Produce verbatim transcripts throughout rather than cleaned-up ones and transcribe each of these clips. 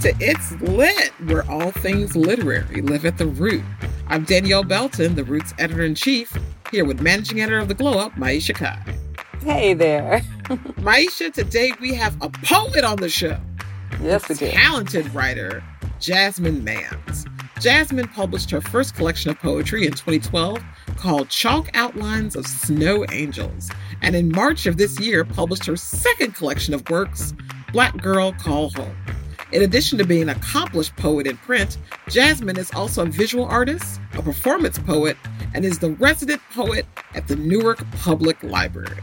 to It's Lit, where all things literary live at the Root. I'm Danielle Belton, the Root's editor-in-chief, here with managing editor of The Glow Up, Maisha Kai. Hey there. Maisha, today we have a poet on the show. Yes, we do. Talented writer, Jasmine Mans. Jasmine published her first collection of poetry in twenty twelve called Chalk Outlines of Snow Angels, and in March of this year published her second collection of works, Black Girl Call Home. In addition to being an accomplished poet in print, Jasmine is also a visual artist, a performance poet, and is the resident poet at the Newark Public Library.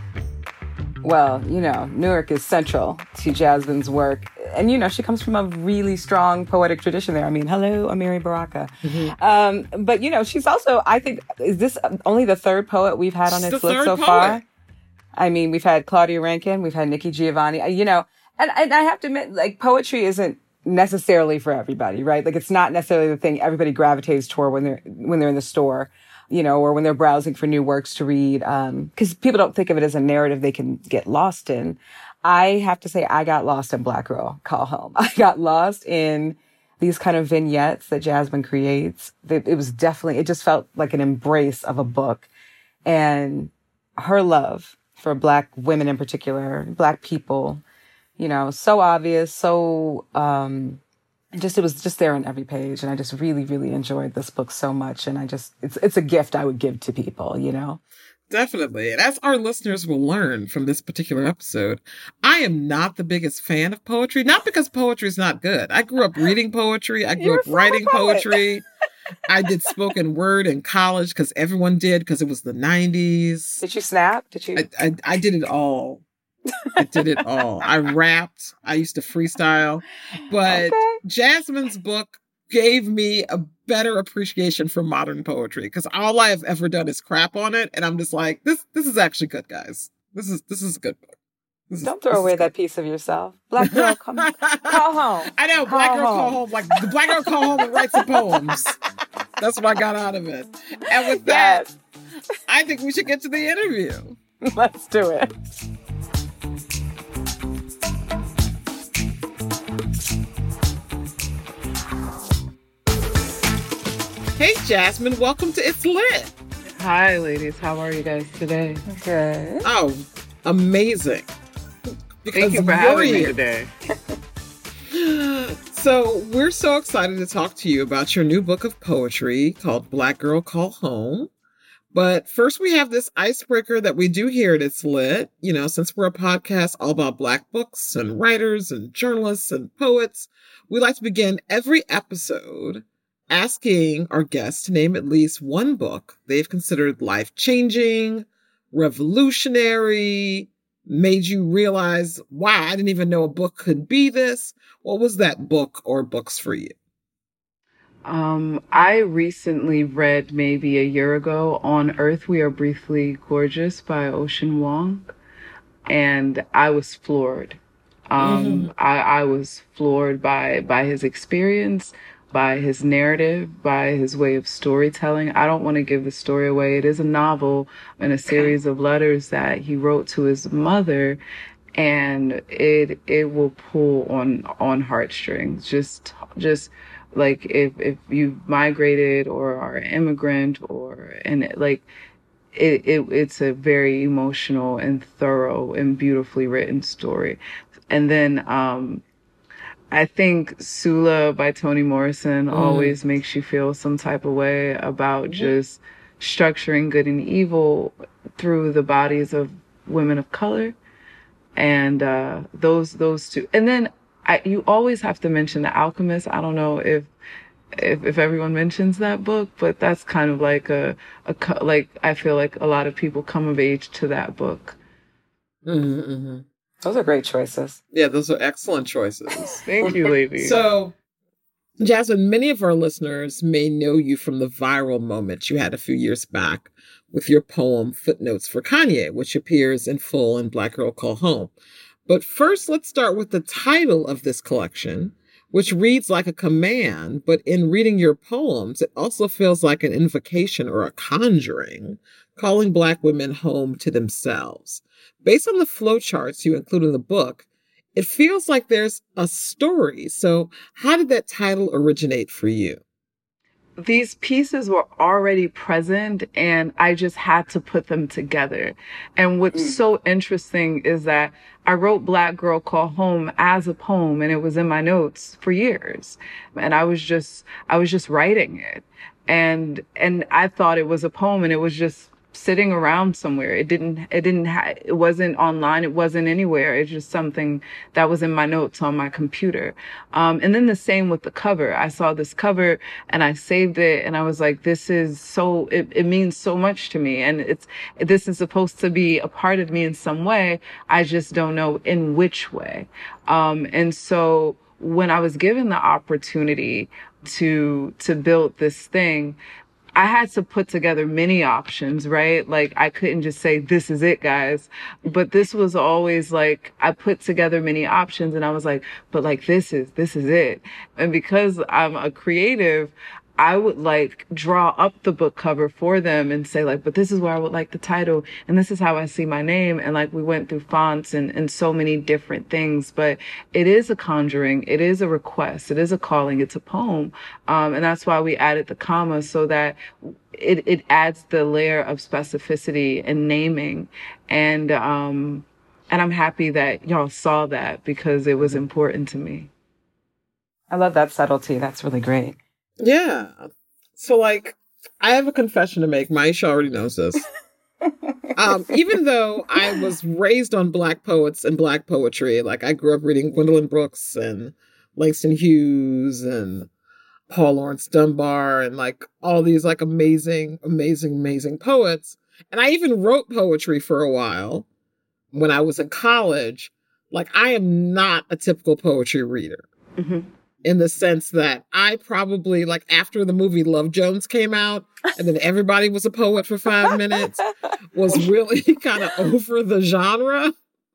Well, you know, Newark is central to Jasmine's work. And, you know, she comes from a really strong poetic tradition there. I mean, hello, Amiri Baraka. Mm-hmm. Um, but, you know, she's also, I think, is this only the third poet we've had on It's Lit so poet. far? I mean, we've had Claudia Rankin, we've had Nikki Giovanni, you know, and, and I have to admit, like, poetry isn't necessarily for everybody, right? Like, it's not necessarily the thing everybody gravitates toward when they're, when they're in the store, you know, or when they're browsing for new works to read. Um, cause people don't think of it as a narrative they can get lost in. I have to say I got lost in Black Girl Call Home. I got lost in these kind of vignettes that Jasmine creates. It, it was definitely, it just felt like an embrace of a book. And her love for Black women in particular, Black people, you know, so obvious, so, um, just, it was just there on every page. And I just really, really enjoyed this book so much. And I just, it's, it's a gift I would give to people, you know? Definitely. And as our listeners will learn from this particular episode, I am not the biggest fan of poetry, not because poetry is not good. I grew up reading poetry. I grew You're up writing poetry. I did spoken word in college because everyone did, because it was the nineties. Did you snap? Did you? I, I, I did it all. I did it all. I rapped. I used to freestyle. But okay. Jasmine's book gave me a better appreciation for modern poetry, because all I have ever done is crap on it, and I'm just like, this this is actually good, guys. This is this is a good book. This Don't is, throw away that piece of yourself. Black girl, come call home. I know, call Black girl home. call home. Like, the Black girl call home and write some poems. That's what I got out of it. And with that, yes. I think we should get to the interview. Let's do it. Hey, Jasmine, welcome to It's Lit. Hi, ladies. How are you guys today? Good. Oh, amazing. Because Thank you for having me today. So we're so excited to talk to you about your new book of poetry called Black Girl Call Home. But first we have this icebreaker that we do here at It's Lit. You know, since we're a podcast all about Black books and writers and journalists and poets, we like to begin every episode asking our guests to name at least one book they've considered life-changing, revolutionary, made you realize, wow, I didn't even know a book could be this. What was that book or books for you? Um, I recently read, maybe a year ago, On Earth We Are Briefly Gorgeous by Ocean Vuong, and I was floored. Um, mm-hmm. I, I was floored by, by his experience, by his narrative, by his way of storytelling. I don't want to give the story away. It is a novel and a series of letters that he wrote to his mother, and it it will pull on on heartstrings. Just just like if if you've migrated or are an immigrant, or and it, like it, it it's a very emotional and thorough and beautifully written story. And then um I think Sula by Toni Morrison mm. always makes you feel some type of way about mm-hmm. just structuring good and evil through the bodies of women of color. And uh, those those two. And then I, you always have to mention The Alchemist. I don't know if if, if everyone mentions that book, but that's kind of like a, a like I feel like a lot of people come of age to that book. Mm-hmm, mm-hmm. Those are great choices. Yeah, those are excellent choices. Thank you, ladies. So, Jasmine, many of our listeners may know you from the viral moment you had a few years back with your poem Footnotes for Kanye, which appears in full in Black Girl Call Home. But first, let's start with the title of this collection, which reads like a command, but in reading your poems, it also feels like an invocation or a conjuring, calling Black women home to themselves. Based on the flowcharts you include in the book, It feels like there's a story. So how did that title originate for you? These pieces were already present and I just had to put them together. And what's mm. so interesting is that I wrote Black Girl Call Home as a poem and it was in my notes for years. And I was just, I was just writing it. And, and I thought it was a poem and it was just sitting around somewhere. It didn't, it didn't, ha- it wasn't online. It wasn't anywhere. It's just something that was in my notes on my computer. Um, and then the same with the cover. I saw this cover and I saved it and I was like, this is so, it, it means so much to me. And it's, this is supposed to be a part of me in some way. I just don't know in which way. Um, and so when I was given the opportunity to, to build this thing, I had to put together many options, right? Like I couldn't just say, this is it, guys. But this was always like, I put together many options and I was like, but like, this is, this is it. And because I'm a creative, I would like draw up the book cover for them and say like, but this is where I would like the title. And this is how I see my name. And like, we went through fonts and, and so many different things, but it is a conjuring. It is a request. It is a calling. It's a poem. Um, and that's why we added the comma so that it, it adds the layer of specificity and naming. And, um, and I'm happy that y'all saw that because it was important to me. I love that subtlety. That's really great. Yeah. So, like, I have a confession to make. Maisha already knows this. um, even though I was raised on Black poets and Black poetry, like, I grew up reading Gwendolyn Brooks and Langston Hughes and Paul Laurence Dunbar and, like, all these, like, amazing, amazing, amazing poets. And I even wrote poetry for a while when I was in college. Like, I am not a typical poetry reader. Mm-hmm. In the sense that I probably, like, after the movie Love Jones came out, and then everybody was a poet for five minutes, was really kind of over the genre.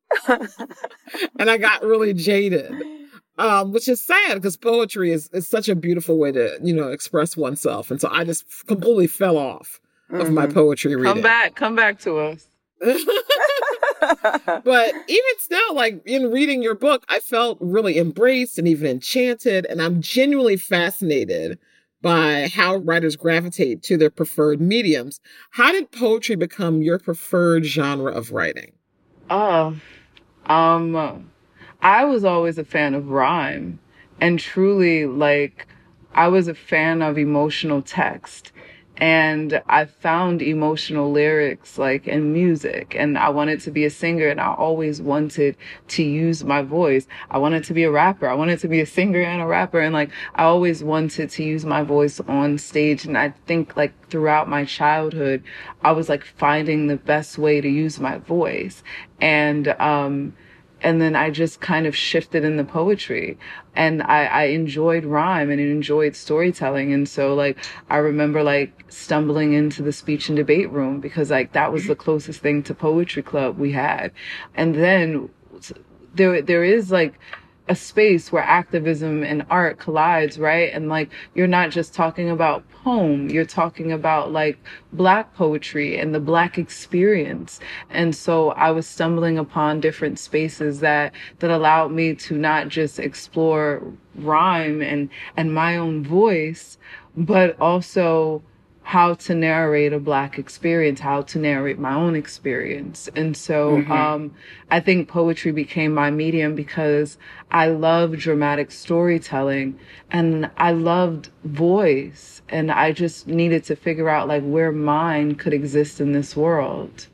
And I got really jaded, um, which is sad because poetry is, is such a beautiful way to, you know, express oneself. And so I just completely fell off mm-hmm. of my poetry reading. Come back, come back to us. But even still, like in reading your book, I felt really embraced and even enchanted. And I'm genuinely fascinated by how writers gravitate to their preferred mediums. How did poetry become your preferred genre of writing? Oh, um, I was always a fan of rhyme. And truly, like, I was a fan of emotional text. And I found emotional lyrics, like, in music. And I wanted to be a singer, and I always wanted to use my voice. I wanted to be a rapper. I wanted to be a singer and a rapper. And, like, I always wanted to use my voice on stage. And I think, like, throughout my childhood, I was, like, finding the best way to use my voice. And, um, and then I just kind of shifted in the poetry, and I, I enjoyed rhyme and enjoyed storytelling. And so, like, I remember, like, stumbling into the speech and debate room because, like, that was the closest thing to poetry club we had. And then there, there is, like, a space where activism and art collides, right? And, like, you're not just talking about poem, you're talking about, like, Black poetry and the Black experience. And so I was stumbling upon different spaces that, that allowed me to not just explore rhyme and, and my own voice, but also how to narrate a Black experience, how to narrate my own experience. And so, mm-hmm. um, I think poetry became my medium because I love dramatic storytelling and I loved voice. And I just needed to figure out, like, where mine could exist in this world.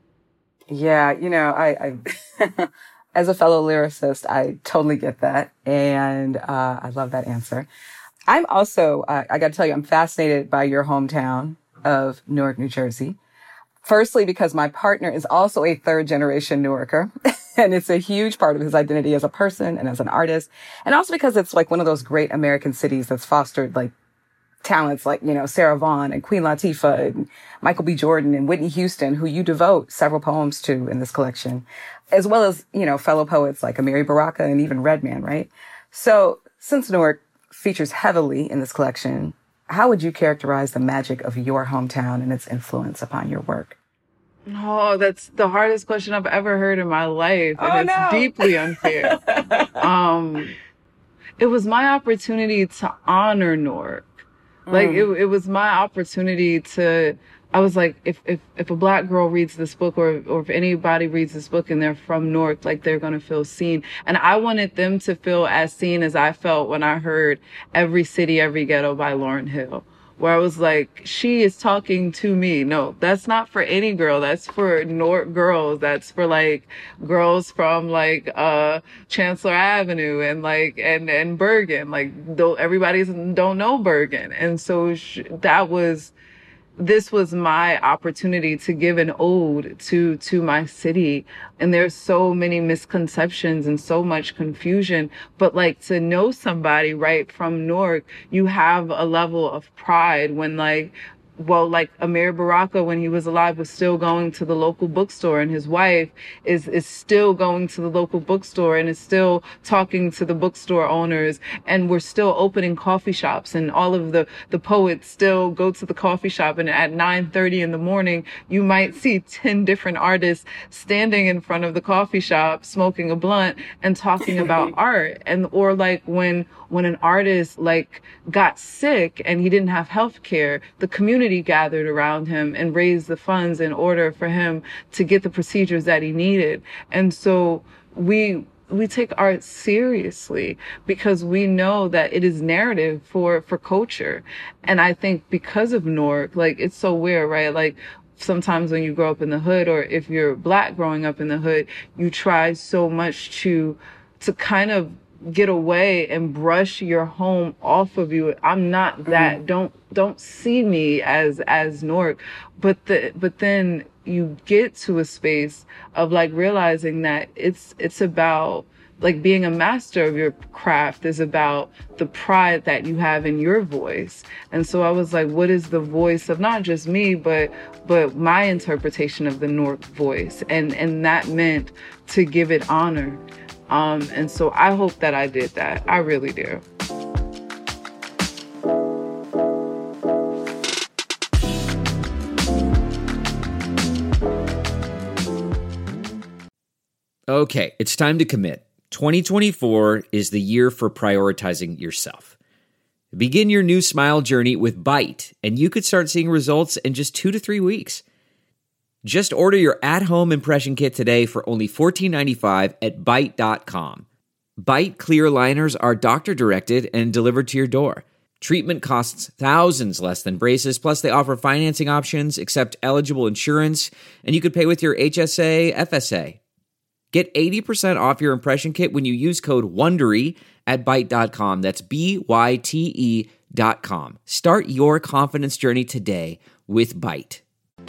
Yeah, you know, I, I as a fellow lyricist, I totally get that. And, uh, I love that answer. I'm also, uh, I got to tell you, I'm fascinated by your hometown of Newark, New Jersey. Firstly, because my partner is also a third generation Newarker, and it's a huge part of his identity as a person and as an artist. And also because it's like one of those great American cities that's fostered like talents like, you know, Sarah Vaughan and Queen Latifah and Michael B. Jordan and Whitney Houston, who you devote several poems to in this collection, as well as, you know, fellow poets like Amiri Baraka and even Redman, right? So since Newark features heavily in this collection, how would you characterize the magic of your hometown and its influence upon your work? Oh, that's the hardest question I've ever heard in my life. And Oh, it's no. deeply unfair. um, it was my opportunity to honor Newark. Like, it, it was my opportunity to, I was like, if, if, if a black girl reads this book, or, or if anybody reads this book and they're from Newark, like, they're going to feel seen. And I wanted them to feel as seen as I felt when I heard Every City, Every Ghetto by Lauryn Hill, where I was like, she is talking to me. No, that's not for any girl. That's for Newark girls. That's for like girls from like, uh, Chancellor Avenue and like, and, and Bergen. Like, though everybody don't know Bergen. And so sh- that was, this was my opportunity to give an ode to, to my city. And there's so many misconceptions and so much confusion, but like to know somebody right from Newark, you have a level of pride when like, well, like Amiri Baraka, when he was alive, was still going to the local bookstore, and his wife is, is still going to the local bookstore and is still talking to the bookstore owners. And we're still opening coffee shops, and all of the, the poets still go to the coffee shop. And at nine thirty in the morning, you might see ten different artists standing in front of the coffee shop, smoking a blunt and talking about art. And, or like when, when an artist like got sick and he didn't have health care, the community gathered around him and raised the funds in order for him to get the procedures that he needed. And so we, we take art seriously because we know that it is narrative for, for culture. And I think because of Newark, like, it's so weird, right? Like, sometimes when you grow up in the hood, or if you're black growing up in the hood, you try so much to, to kind of get away and brush your home off of you. I'm not that. Mm. Don't, don't see me as, as Newark. But the, but then you get to a space of like realizing that it's, it's about like being a master of your craft is about the pride that you have in your voice. And so I was like, what is the voice of not just me, but, but my interpretation of the Newark voice? And, and that meant to give it honor. Um, and so I hope that I did that. I really do. Okay, it's time to commit. twenty twenty-four is the year for prioritizing yourself. Begin your new smile journey with Byte, and you could start seeing results in just two to three weeks. Just order your at-home impression kit today for only fourteen ninety-five at byte dot com. Byte clear liners are doctor-directed and delivered to your door. Treatment costs thousands less than braces, plus they offer financing options, accept eligible insurance, and you could pay with your H S A, F S A. Get eighty percent off your impression kit when you use code WONDERY at byte dot com. That's B Y T E dot com. Start your confidence journey today with Byte.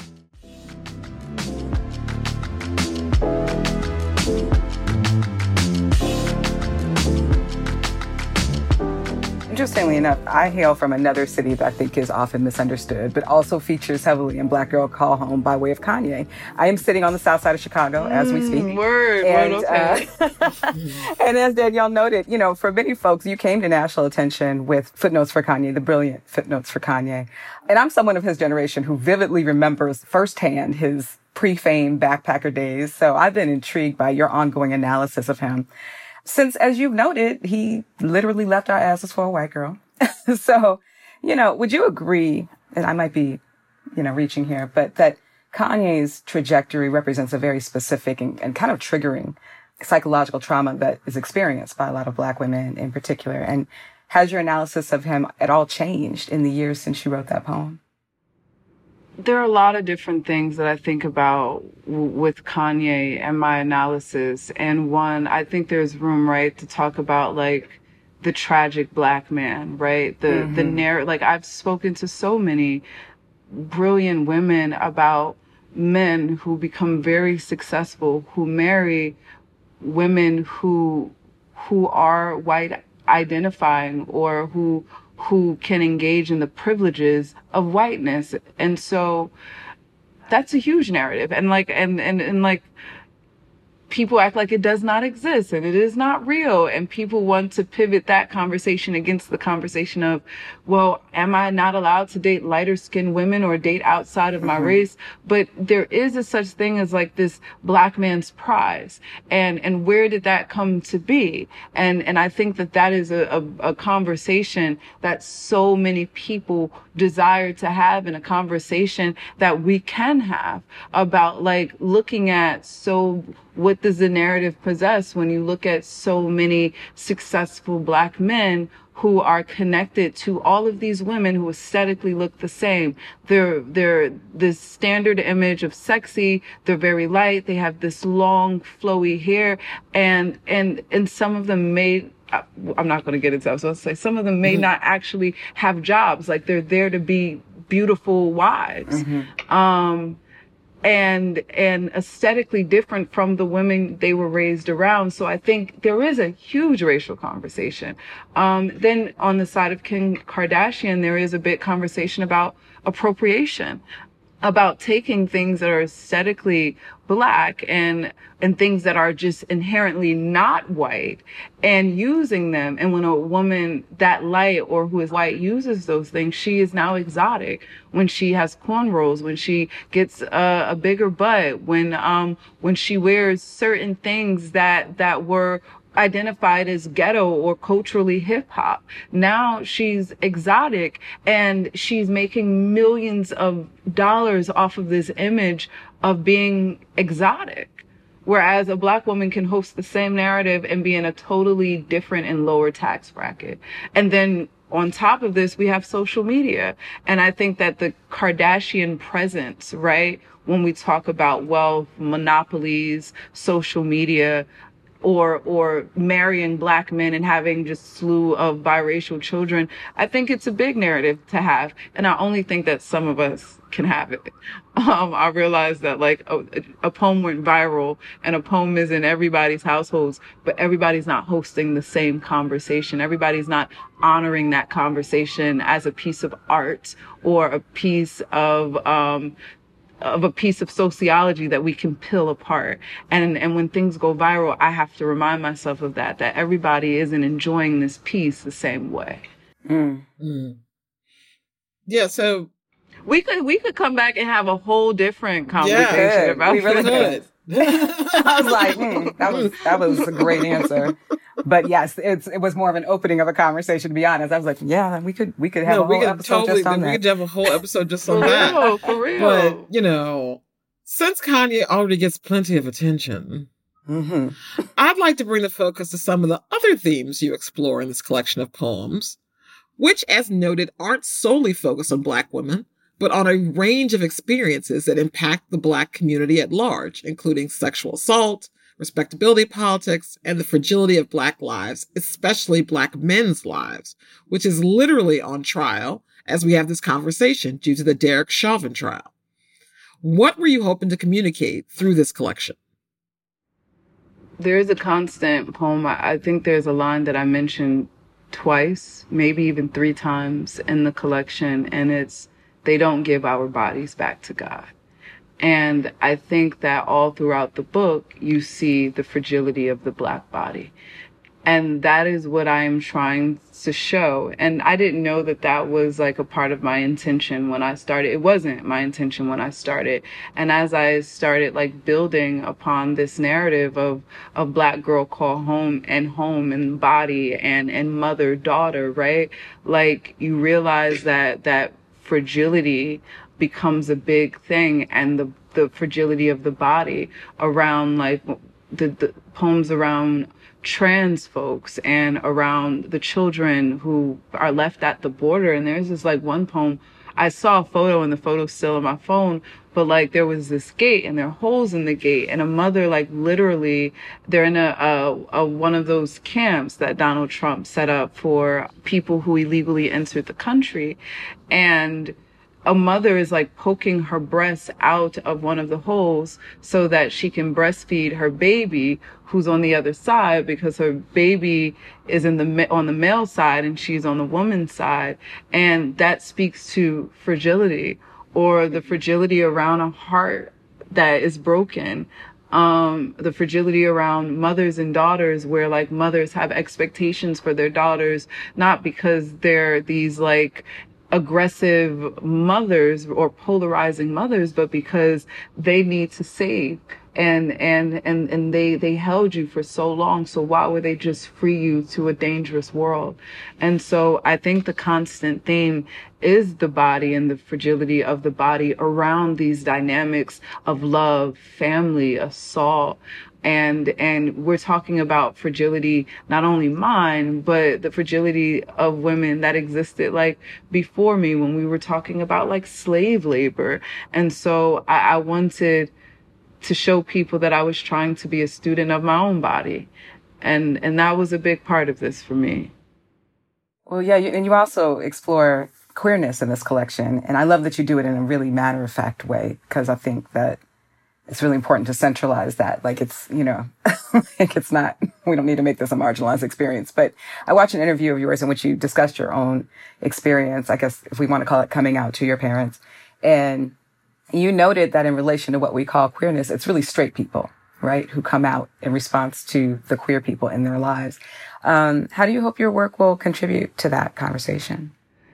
Interestingly enough, I hail from another city that I think is often misunderstood, but also features heavily in Black Girl Call Home by way of Kanye. I am sitting on the south side of Chicago mm, as we speak. Word, and, word, okay. uh, and as Danielle noted, you know, for many folks, you came to national attention with Footnotes for Kanye, the brilliant Footnotes for Kanye. And I'm someone of his generation who vividly remembers firsthand his pre-fame backpacker days. So I've been intrigued by your ongoing analysis of him. Since, as you've noted, he literally left our asses for a white girl. So, you know, would you agree, and I might be, you know, reaching here, but that Kanye's trajectory represents a very specific and, and kind of triggering psychological trauma that is experienced by a lot of Black women in particular? And has your analysis of him at all changed in the years since you wrote that poem? There are a lot of different things that I think about w- with Kanye and my analysis. And one, I think there's room, right, to talk about like the tragic Black man, right? The, mm-hmm. the narrative, like I've spoken to so many brilliant women about men who become very successful, who marry women who, who are white identifying or who, who can engage in the privileges of whiteness. And so that's a huge narrative. And like, and, and, and like, people act like it does not exist and it is not real. And people want to pivot that conversation against the conversation of, well, am I not allowed to date lighter skinned women or date outside of my mm-hmm. race? But there is a such thing as like this black man's prize. And, and where did that come to be? And, and I think that that is a, a, a conversation that so many people desire to have, and a conversation that we can have about like looking at, so what does the narrative possess when you look at so many successful black men who are connected to all of these women who aesthetically look the same? They're, they're this standard image of sexy. They're very light. They have this long, flowy hair. And, and, and some of them may, I'm not going to get into that. So I'll say some of them may mm-hmm. not actually have jobs. Like they're there to be beautiful wives. Mm-hmm. Um, and, and aesthetically different from the women they were raised around. So I think there is a huge racial conversation. Um, then on the side of Kim Kardashian, there is a big conversation about appropriation, about taking things that are aesthetically black and, and things that are just inherently not white and using them. And when a woman that light or who is white uses those things, she is now exotic. When she has cornrows, when she gets a, a bigger butt, when, um, when she wears certain things that, that were identified as ghetto or culturally hip hop. Now she's exotic and she's making millions of dollars off of this image of being exotic. Whereas a black woman can host the same narrative and be in a totally different and lower tax bracket. And then on top of this, we have social media. And I think that the Kardashian presence, right? When we talk about wealth, monopolies, social media, or, or marrying black men and having just slew of biracial children, I think it's a big narrative to have. And I only think that some of us can have it. Um, I realized that like a, a poem went viral and a poem is in everybody's households, but everybody's not hosting the same conversation. Everybody's not honoring that conversation as a piece of art or a piece of, um, of a piece of sociology that we can peel apart. And, and when things go viral, I have to remind myself of that, that everybody isn't enjoying this piece the same way. Mm. Mm. Yeah. So we could, we could come back and have a whole different conversation yeah, about we really could. I was like, mm, that was, that was a great answer. But yes, it's, it was more of an opening of a conversation, to be honest. I was like, yeah, we could, we could have no, a whole episode totally, just on we that. We could have a whole episode just on for that. Real, for real. But, you know, since Kanye already gets plenty of attention, mm-hmm. I'd like to bring the focus to some of the other themes you explore in this collection of poems, which, as noted, aren't solely focused on Black women, but on a range of experiences that impact the Black community at large, including sexual assault, respectability politics, and the fragility of Black lives, especially Black men's lives, which is literally on trial as we have this conversation due to the Derek Chauvin trial. What were you hoping to communicate through this collection? There is a constant poem. I think there's a line that I mentioned twice, maybe even three times in the collection, and it's, they don't give our bodies back to God. And I think that all throughout the book, you see the fragility of the Black body. And that is what I am trying to show. And I didn't know that that was like a part of my intention when I started. It wasn't my intention when I started. And as I started like building upon this narrative of a Black girl called home and home and body and, and mother, daughter, right? Like you realize that, that fragility becomes a big thing, and the, the fragility of the body around like the, the poems around trans folks and around the children who are left at the border. And there's this like one poem, I saw a photo and the photo's still on my phone, but like there was this gate and there are holes in the gate, and a mother like literally they're in a, a, a one of those camps that Donald Trump set up for people who illegally entered the country. And a mother is like poking her breast out of one of the holes so that she can breastfeed her baby who's on the other side, because her baby is in the on the male side and she's on the woman's side. And that speaks to fragility, or the fragility around a heart that is broken. Um, the fragility around mothers and daughters, where like mothers have expectations for their daughters, not because they're these like aggressive mothers or polarizing mothers, but because they need to save. And, and, and, and they, they held you for so long. So why would they just free you to a dangerous world? And so I think the constant theme is the body and the fragility of the body around these dynamics of love, family, assault. And, and we're talking about fragility, not only mine, but the fragility of women that existed like before me when we were talking about like slave labor. And so I, I wanted to show people that I was trying to be a student of my own body. And, and that was a big part of this for me. Well, yeah, you, and you also explore queerness in this collection. And I love that you do it in a really matter-of-fact way, because I think that it's really important to centralize that. Like it's, you know, like it's not, we don't need to make this a marginalized experience. But I watched an interview of yours in which you discussed your own experience, I guess if we want to call it coming out to your parents. And you noted that in relation to what we call queerness, it's really straight people, right, who come out in response to the queer people in their lives. Um, how do you hope your work will contribute to that conversation?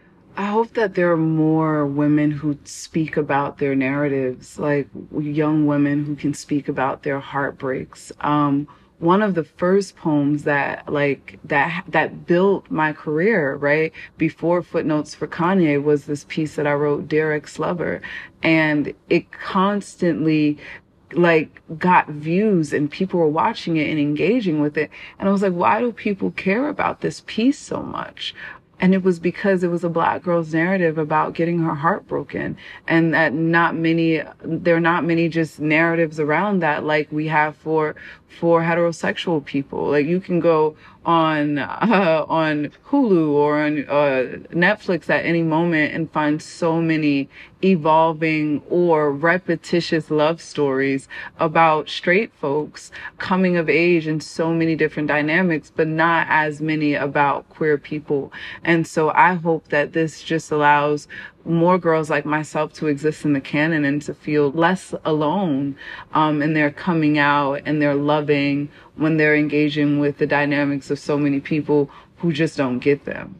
I hope that there are more women who speak about their narratives, like young women who can speak about their heartbreaks. Um, one of the first poems that like that that built my career, right, before Footnotes for Kanye, was this piece that I wrote, Dear Ex-Lover, and it constantly like got views and people were watching it and engaging with it. And I was like, why do people care about this piece so much? And it was because it was a Black girl's narrative about getting her heart broken, and that not many, there are not many just narratives around that like we have for, for heterosexual people. Like you can go on, uh, on Hulu or on, uh, Netflix at any moment and find so many evolving or repetitious love stories about straight folks coming of age in so many different dynamics, but not as many about queer people. And so I hope that this just allows more girls like myself to exist in the canon and to feel less alone, um, in their coming out and their loving when they're engaging with the dynamics of so many people who just don't get them.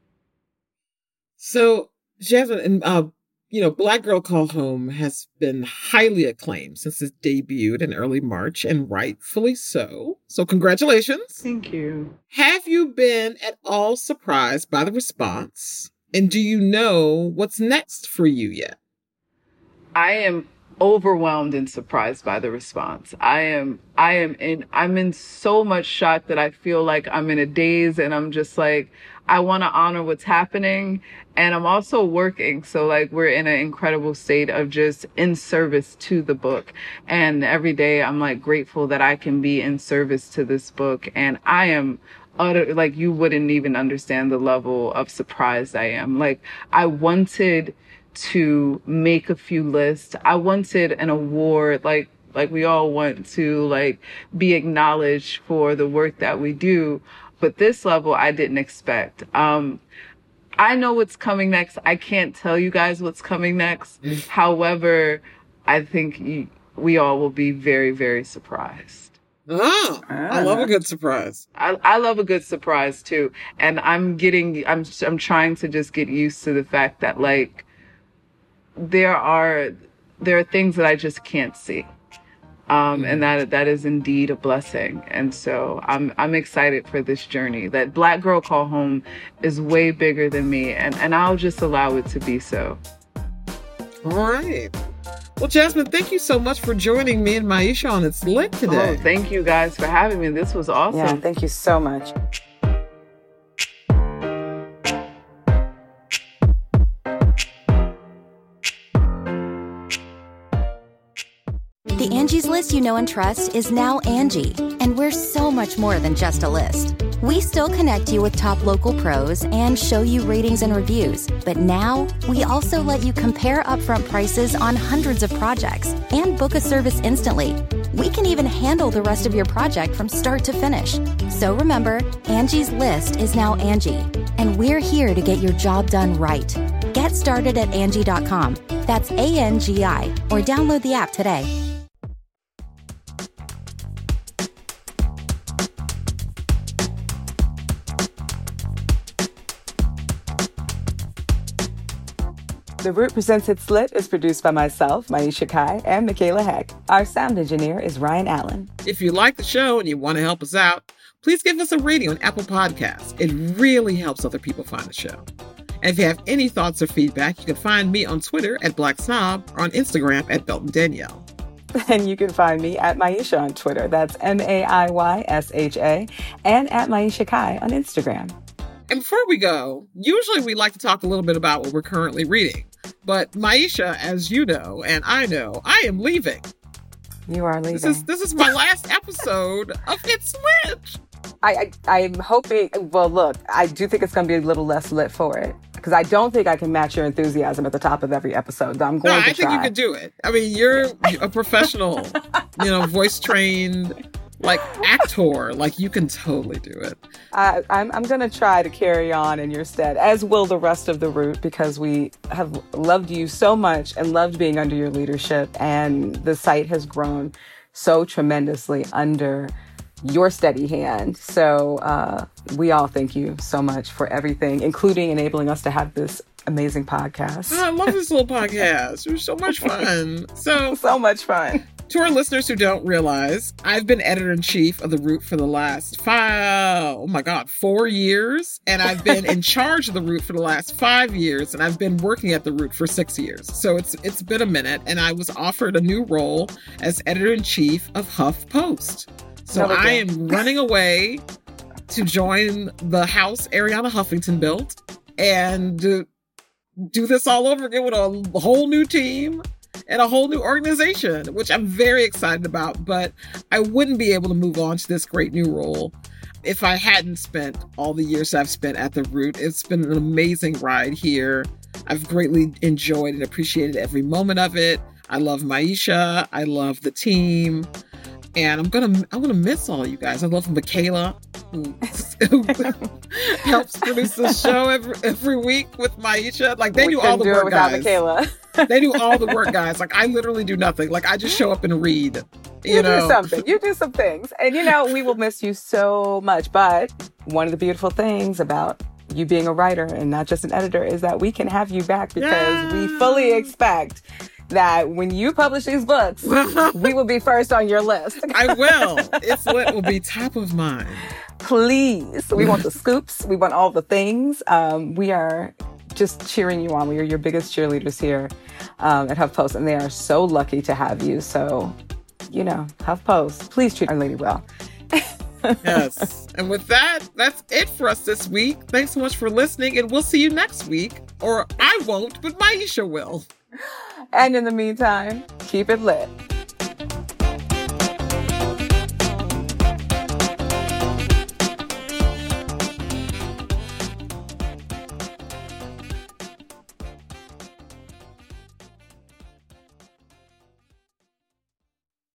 So, Jasmine, uh, you know, Black Girl Call Home has been highly acclaimed since it debuted in early March, and rightfully so. So congratulations. Thank you. Have you been at all surprised by the response? And do you know what's next for you yet? I am overwhelmed and surprised by the response. I am, I am in, I'm in so much shock that I feel like I'm in a daze, and I'm just like, I want to honor what's happening. And I'm also working. So like we're in an incredible state of just in service to the book. And every day I'm like grateful that I can be in service to this book. And I am utter, like you wouldn't even understand the level of surprise I am. Like I wanted to make a few lists. I wanted an award, like, like we all want to like be acknowledged for the work that we do. But this level I didn't expect. Um, I know what's coming next. I can't tell you guys what's coming next. Mm. However, I think you, we all will be very, very surprised. Oh, I love a good surprise. I, I love a good surprise too. And I'm getting, I'm, I'm trying to just get used to the fact that like, there are, there are things that I just can't see. Um, and that, that is indeed a blessing. And so I'm, I'm excited for this journey. That Black Girl Call Home is way bigger than me, and, and I'll just allow it to be so. All right. Well, Jasmine, thank you so much for joining me and Maisha on It's Lit today. Oh, thank you guys for having me. This was awesome. Yeah, thank you so much. The Angie's List you know and trust is now Angie, and we're so much more than just a list. We still connect you with top local pros and show you ratings and reviews, but now we also let you compare upfront prices on hundreds of projects and book a service instantly. We can even handle the rest of your project from start to finish. So remember, Angie's List is now Angie, and we're here to get your job done right. Get started at Angie dot com. That's A N G I, or download the app today. The Root Presents It's Lit is produced by myself, Maisha Kai, and Michaela Heck. Our sound engineer is Ryan Allen. If you like the show and you want to help us out, please give us a rating on Apple Podcasts. It really helps other people find the show. And if you have any thoughts or feedback, you can find me on Twitter at Black Snob or on Instagram at Belton Danielle. And you can find me at Maisha on Twitter. That's M A I Y S H A. And at Maisha Kai on Instagram. And before we go, usually we like to talk a little bit about what we're currently reading. But Maisha, as you know, and I know, I am leaving. You are leaving. This is, this is my last episode of It's Lit. I, I, I'm hoping, well, look, I do think it's going to be a little less lit for it. Because I don't think I can match your enthusiasm at the top of every episode. I'm going no, to I think try. you can do it. I mean, you're a professional, you know, voice-trained, like, actor. Like, you can totally do it. I, I'm, I'm going to try to carry on in your stead, as will the rest of the Root, because we have loved you so much and loved being under your leadership. And the site has grown so tremendously under your steady hand. So uh, we all thank you so much for everything, including enabling us to have this amazing podcast. Oh, I love this little podcast. It was so much fun. So, so much fun. To our listeners who don't realize, I've been editor-in-chief of The Root for the last five, oh my God, four years. And I've been in charge of The Root for the last five years. And I've been working at The Root for six years. So it's it's been a minute. And I was offered a new role as editor-in-chief of HuffPost. So no, I am running away to join the house Arianna Huffington built and uh, do this all over again with a whole new team and a whole new organization, which I'm very excited about. But I wouldn't be able to move on to this great new role if I hadn't spent all the years I've spent at The Root. It's been an amazing ride here. I've greatly enjoyed and appreciated every moment of it. I love Maisha. I love the team. And I'm gonna I'm gonna miss all you guys. I love Michaela, who, who helps produce the show every every week with Maisha. Like they we do all the do work, it without guys. Michaela. They do all the work, guys. Like I literally do nothing. Like I just show up and read. You, you know? do something. You do some things, and you know we will miss you so much. But one of the beautiful things about you being a writer and not just an editor is that we can have you back because yeah. we fully expect that when you publish these books, we will be first on your list. I will. It's Lit will be top of mind. Please. We want the scoops. We want all the things. Um, we are just cheering you on. We are your biggest cheerleaders here um, at HuffPost, and they are so lucky to have you. So, you know, HuffPost, please treat Our Lady well. Yes. And with that, that's it for us this week. Thanks so much for listening, and we'll see you next week. Or I won't, but Maisha will. And in the meantime, keep it lit.